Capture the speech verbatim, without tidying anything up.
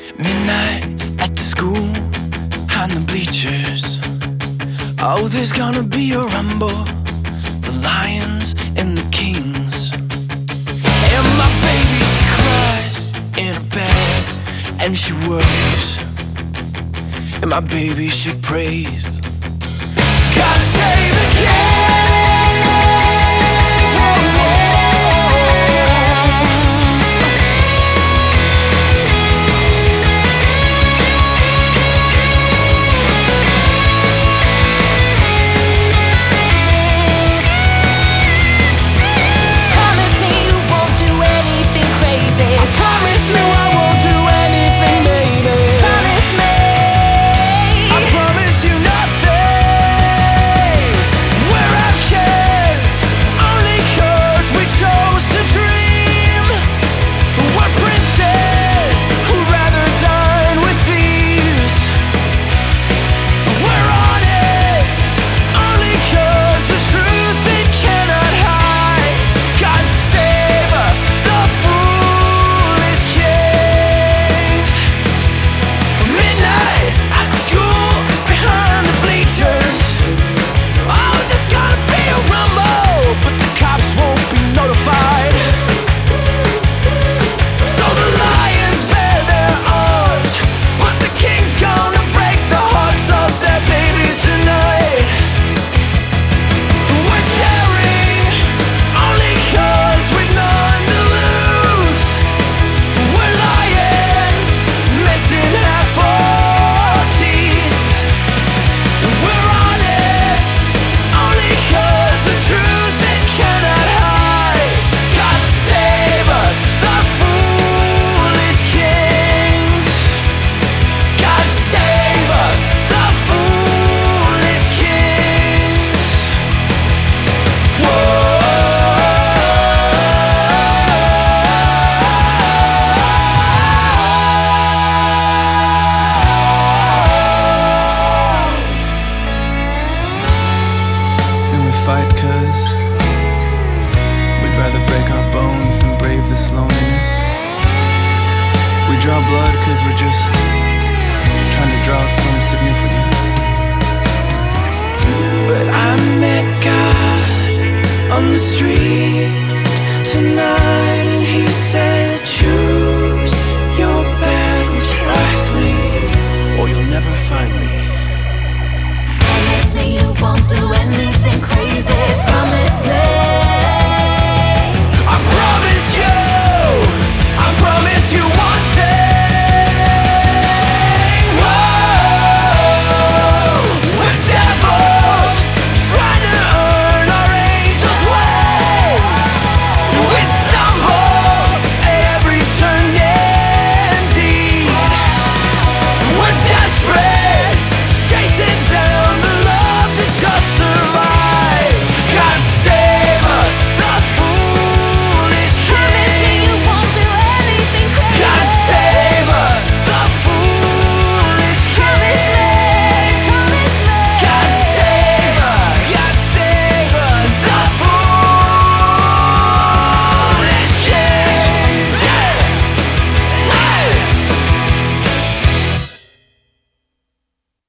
Midnight at the school, behind the bleachers. Oh, there's gonna be a rumble, the lions and the kings. And my baby, she cries in her bed, and she worries. And my baby, she prays, God save the king. Cause we'd rather break our bones than brave this loneliness. We draw blood cause we're just trying to draw out some significance. But I met God on the street tonight.